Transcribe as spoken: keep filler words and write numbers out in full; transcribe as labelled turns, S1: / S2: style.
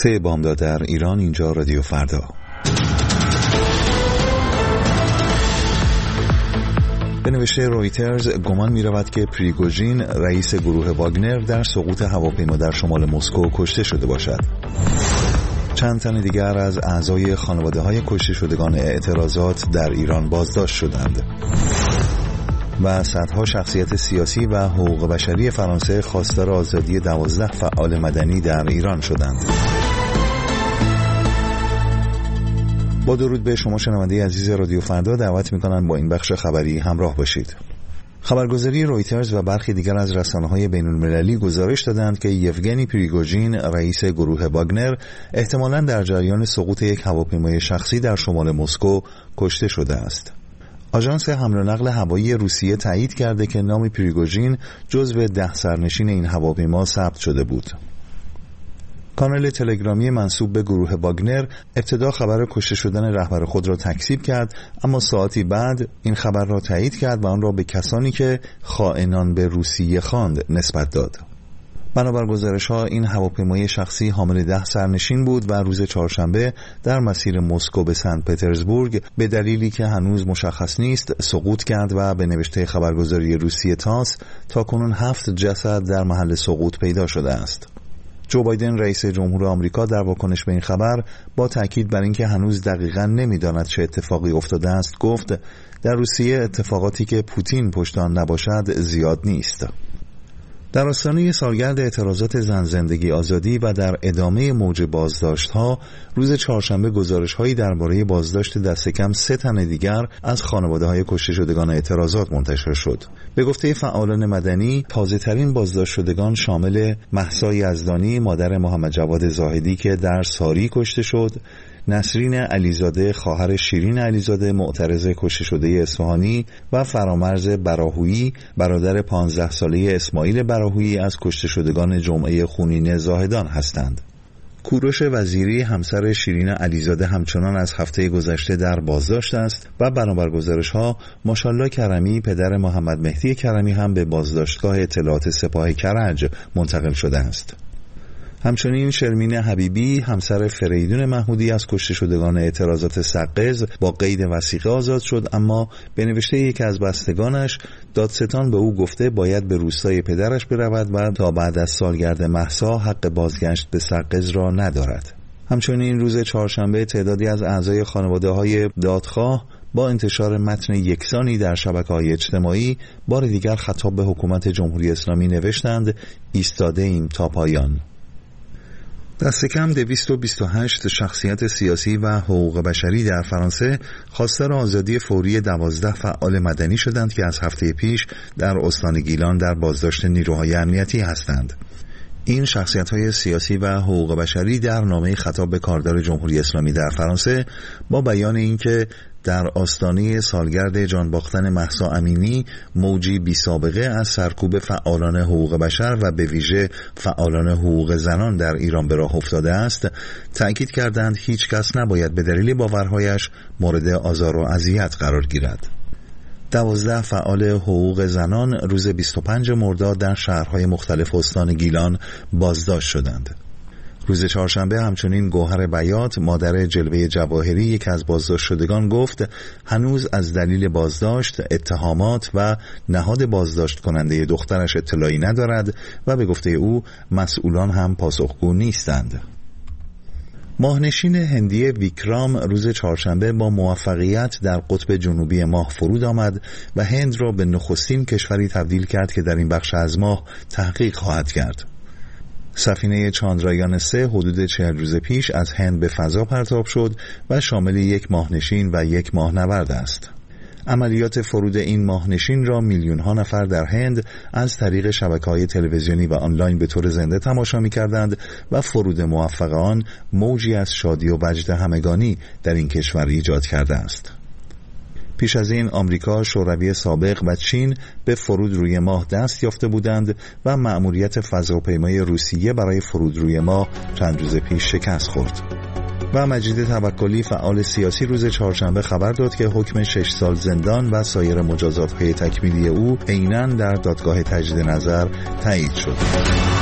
S1: سه بامداد در ایران، اینجا رادیو فردا. به نوشته رویترز گمان می رود که پریگوژین رئیس گروه واگنر در سقوط هواپیما در شمال مسکو کشته شده باشد. چند تن دیگر از اعضای خانواده های کشته شدگان اعتراضات در ایران بازداشت شدند. و صدها شخصیت سیاسی و حقوق بشری فرانسه خواستار آزادی دوازده فعال مدنی در ایران شدند. با درود به شما شنونده عزیز رادیو فردا، دعوت می‌کنم با این بخش خبری همراه باشید. خبرگزاری رویترز و برخی دیگر از رسانه‌های بین‌المللی گزارش دادند که یوگنی پریگوژین رئیس گروه واگنر احتمالاً در جریان سقوط یک هواپیمای شخصی در شمال مسکو کشته شده است. آژانس حمل و نقل هوایی روسیه تایید کرده که نام پریگوژین جزو ده سرنشین این هواپیما ثبت شده بود. کانال تلگرامی منسوب به گروه واگنر ابتدا خبر کشته شدن رهبر خود را تکذیب کرد، اما ساعتی بعد این خبر را تایید کرد و آن را به کسانی که خائنان به روسیه خواند نسبت داد. بنابر گزارش‌ها این هواپیمای شخصی حامل ده سرنشین بود و روز چهارشنبه در مسیر مسکو به سنت پترزبورگ به دلیلی که هنوز مشخص نیست سقوط کرد و به نوشته خبرگزاری روسیه تاس تاکنون هفت جسد در محل سقوط پیدا شده است. جو بایدن رئیس جمهور آمریکا در واکنش به این خبر با تاکید بر اینکه هنوز دقیقاً نمی‌داند چه اتفاقی افتاده است گفت در روسیه اتفاقاتی که پوتین پشت آن نباشد زیاد نیست. در آستانه سالگرد اعتراضات زن زندگی آزادی و در ادامه موج بازداشت‌ها، روز چهارشنبه گزارش‌هایی درباره بازداشت دست کم سه تن دیگر از خانواده‌های کشته شدگان اعتراضات منتشر شد. به گفته فعالان مدنی، تازه‌ترین بازداشت شدگان شامل مهسا یزدانی مادر محمد جواد زاهدی که در ساری کشته شد، نسرین علیزاده خواهر شیرین علیزاده معترض کشته شده اصفهانی و فرامرز براهویی برادر پانزده ساله اسماعیل براهویی از کشته شدگان جمعه خونین زاهدان هستند. کوروش وزیری همسر شیرین علیزاده همچنان از هفته گذشته در بازداشت است و بنابر گزارش‌ها ماشالله کرمی پدر محمد مهدی کرمی هم به بازداشتگاه اطلاعات سپاه کرج منتقل شده است. همچنین شرمین حبیبی همسر فریدون محمودی از کشته شدگان اعتراضات سقز با قید وثیقه آزاد شد، اما به نوشته یکی از بستگانش دادستان به او گفته باید به روستای پدرش برود و تا بعد از سالگرد مهسا حق بازگشت به سقز را ندارد. همچنین روز چهارشنبه تعدادی از اعضای خانواده‌های دادخواه با انتشار متن یکسانی در شبکه‌های اجتماعی بار دیگر خطاب به حکومت جمهوری اسلامی نوشتند ایستاده ایم تا پایان. دست کم دویست و بیست و هشت شخصیت سیاسی و حقوق بشری در فرانسه خواستار آزادی فوری دوازده فعال مدنی شدند که از هفته پیش در استان گیلان در بازداشت نیروهای امنیتی هستند. این شخصیت‌های سیاسی و حقوق بشری در نامه خطاب به کاردار جمهوری اسلامی در فرانسه با بیان اینکه در آستانه سالگرد جان باختن مهسا امینی موجی بی سابقه از سرکوب فعالان حقوق بشر و به ویژه فعالان حقوق زنان در ایران به راه افتاده است، تأکید کردند هیچ کس نباید به دلیل باورهایش مورد آزار و اذیت قرار گیرد. دوازده فعال حقوق زنان روز بیست و پنجم مرداد در شهرهای مختلف استان گیلان بازداشت شدند. روز چهارشنبه همچنین گوهر بیات مادر جلوه جواهری یک از بازداشت شدگان گفت هنوز از دلیل بازداشت، اتهامات و نهاد بازداشت کننده دخترش اطلاعی ندارد و به گفته او مسئولان هم پاسخگو نیستند. ماهنشین هندی ویکرام روز چهارشنبه با موفقیت در قطب جنوبی ماه فرود آمد و هند را به نخستین کشوری تبدیل کرد که در این بخش از ماه تحقیق خواهد کرد. سفینه چاندرایان سه حدود چهل روز پیش از هند به فضا پرتاب شد و شامل یک ماهنشین و یک ماهنورد است. عملیات فرود این ماهنشین را میلیون ها نفر در هند از طریق شبکه‌های تلویزیونی و آنلاین به طور زنده تماشا می‌کردند و فرود موفق آن موجی از شادی و وجد همگانی در این کشور ایجاد کرده است. پیش از این آمریکا، شوروی سابق و چین به فرود روی ماه دست یافته بودند و مأموریت فضاپیمای روسیه برای فرود روی ماه چند روز پیش شکست خورد. و مجید توکلی فعال سیاسی روز چهارشنبه خبر داد که حکم شش سال زندان و سایر مجازات‌های تکمیلی او عیناً در دادگاه تجدید نظر تایید شد.